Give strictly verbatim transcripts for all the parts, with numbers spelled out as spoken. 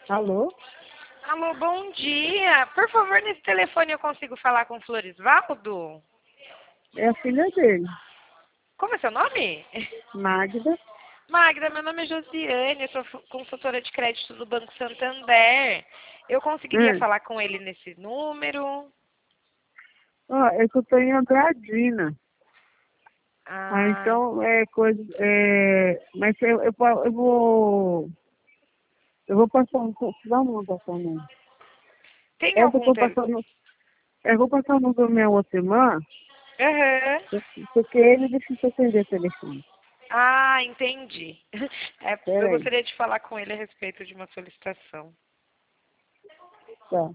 Alô? Alô, bom dia. Por favor, nesse telefone eu consigo falar com o Florisvaldo? É a filha dele, Como é seu nome? Magda. Magda, meu nome é Josiane, eu sou fu- consultora de crédito do Banco Santander. Eu conseguiria Hum. falar com ele nesse número? Ó, é que eu tô em Andradina. Ah, Ah, então é coisa. É, mas eu, eu, po- eu vou. Eu vou passar um. Vamos passar um. tem É que eu algum tô tel... passando. Eu vou passar um número minha outra irmã, Aham. porque ele deixa eu atender o telefone. Ah, entendi. É, eu Peraí. gostaria de falar com ele a respeito de uma solicitação. Tá.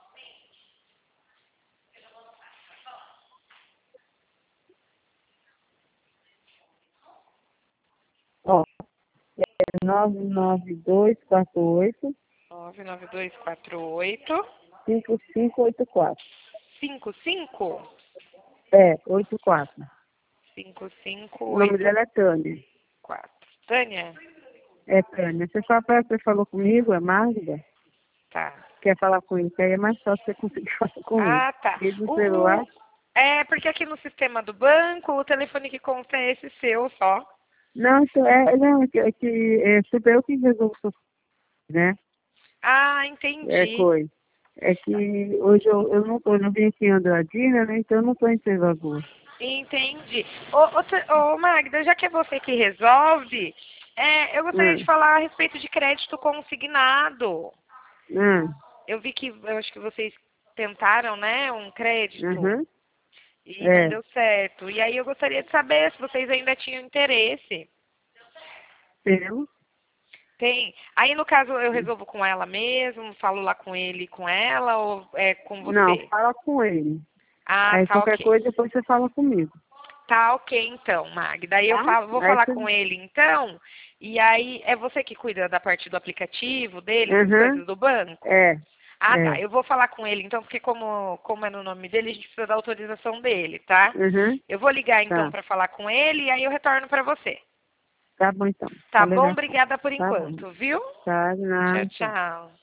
Ó, é nove nove dois quatro oito nove nove dois quatro oito cinco cinco oito quatro. cinco cinco É, oito quatro. cinco cinco O nome oito dela é Tânia. quatro. Tânia? É, Tânia. Você fala para você falou comigo, é Magda? Tá. Quer falar com ele? Que aí é mais fácil você conseguir falar com ele. Ah, tá. Ele no O, celular? o- é porque aqui no sistema do banco o telefone que consta é esse seu só. Não, isso é, não, é que, é que é, super eu que resolvo isso, né? Ah, É entendi. coisa. É que hoje eu, eu não tô, eu não vim aqui em Andradina, né? Então eu não tô em Três Lagoas. Entendi. Ô, ô, T- ô, Magda, já que é você que resolve, é, eu gostaria de Hum, falar a respeito de crédito consignado. hum, Eu vi que eu acho que vocês tentaram, né, um crédito uhum, e não é, deu certo. E aí eu gostaria de saber se vocês ainda tinham interesse. temos. Tem. Aí, no caso, eu resolvo com ela mesmo, falo lá com ele e com ela, ou é com Não, você? fala com ele. Ah, Aí tá qualquer ok. coisa depois você fala comigo, Tá ok, então, Magda. Aí eu tá? falo, vou Aí falar você. com ele, então, e aí é você que cuida da parte do aplicativo dele, essas Uhum, coisas do banco? é, Ah, tá. é, Eu vou falar com ele, então, porque como, como é no nome dele, a gente precisa da autorização dele, tá? uhum, Eu vou ligar, então, tá. para falar com ele, e aí eu retorno para você. Tá bom então. Tá Falei bom? na frente. Obrigada por Tá bom. enquanto, viu? Tá, de Tchau, nada. tchau.